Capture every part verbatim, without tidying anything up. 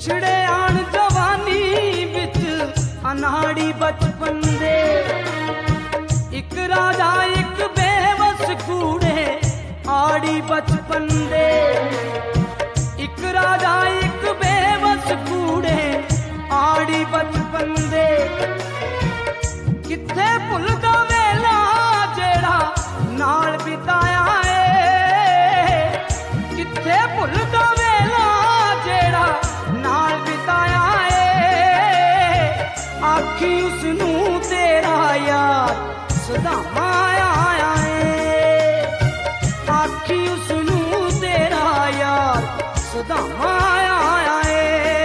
ਵਿਛੜੇ ਆਣ ਜਵਾਨੀ ਵਿੱਚ ਅਨਾੜੀ ਬਚਪਨ ਦੇ। ਇੱਕ ਰਾਜਾ ਇੱਕ ਬੇਵਸ ਕੂੜੇ ਆੜੀ ਬਚਪਨ ਦੇ। ਇੱਕ ਰਾਜਾ ਇੱਕ ਬੇਵਸ ਕੂੜੇ ਆੜੀ ਬਚਪਨ ਦੇ। ਕਿੱਥੇ ਭੁੱਲਦਾ ਵੇਲਾ ਜਿਹੜਾ ਨਾਲ ਬਿਤਾਇਆ ਏ। ਕਿੱਥੇ ਭੁੱਲਦਾ ਵੇਲਾ ਜਿਹੜਾ ਨਾਲ ਬਿਤਾਇਆ ਏ। ਆਖੀ ਉਸਨੂੰ ਤੇਰਾ ਯਾਰ ਸਦਾਵਾਂ ਆਇਆ ਏ। ਆਖੀ ਉਸਨੂੰ ਤੇਰਾ ਯਾਰ ਸਦਾਵਾਂ ਆਇਆ ਏ।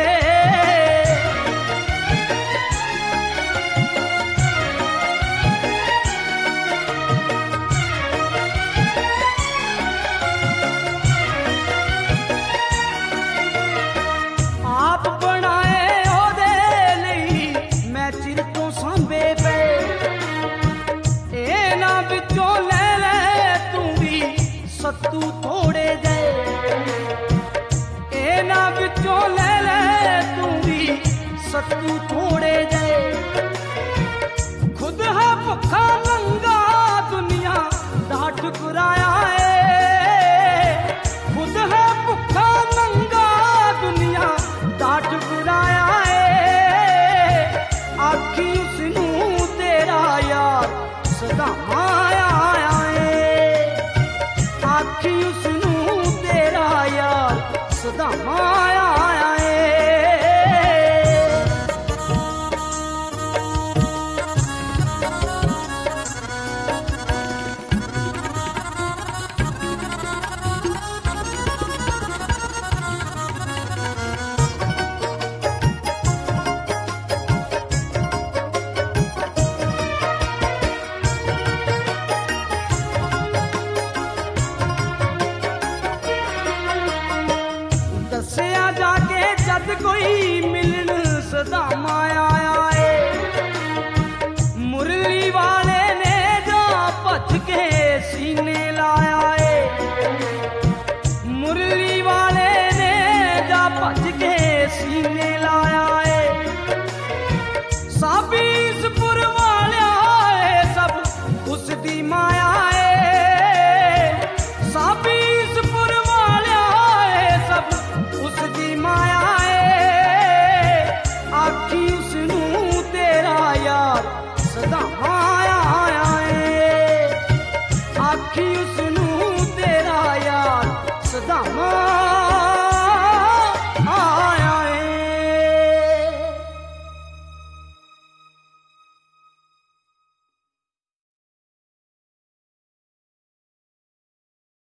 ਆਪ ਬਣਾਏ ਉਹਦੇ ਲਈ ਮੈਂ ਚਿਰ ਤੋਂ ਸਾਂਭੇ ਪਏ। ਇਹਨਾਂ ਵਿੱਚੋਂ ਲੈ ਲੈ ਤੂੰ ਵੀ ਸੱਤੂ ਥੋੜੇ ਜਿਹੇ। ਇਹਨਾਂ ਵਿੱਚੋਂ ਲੈ ਲੈ ਤੂੰ ਵੀ ਸੱਤੂ ਥੋੜੇ ਜਿਹੇ। ਖੁਦ ਹੈ ਭੁੱਖਾ ਨੰਗਾ ਦੁਨੀਆ ਦਾ ਠੁਕਰਾਇਆ ਏ। ਖੁਦ ਹੈ ਭੁੱਖਾ ਨੰਗਾ ਦੁਨੀਆ ਦਾ ਠੁਕਰਾਇਆ ਏ। ਆਖੀ ਉਸਨੂੰ ਤੇਰਾ ਯਾਰ ਸਦਾਵਾਂ ਆਇਆ ਏ। ਆਖੀ ਉਸਨੂੰ ਤੇਰਾ ਯਾਰ ਸਦਾਵਾਂ ਆਇਆ ਏ। ਦੱਸਿਆ ਜਾ ਕੇ ਜਦ ਕੋਈ ਮਿਲਣ ਸਦਾਮਾਂ ਆਇਆ ਏ। ਮੁਰਲੀ ਵਾਲੇ ਨੇ ਜਾ ਭੱਜ ਕੇ ਸੀਨੇ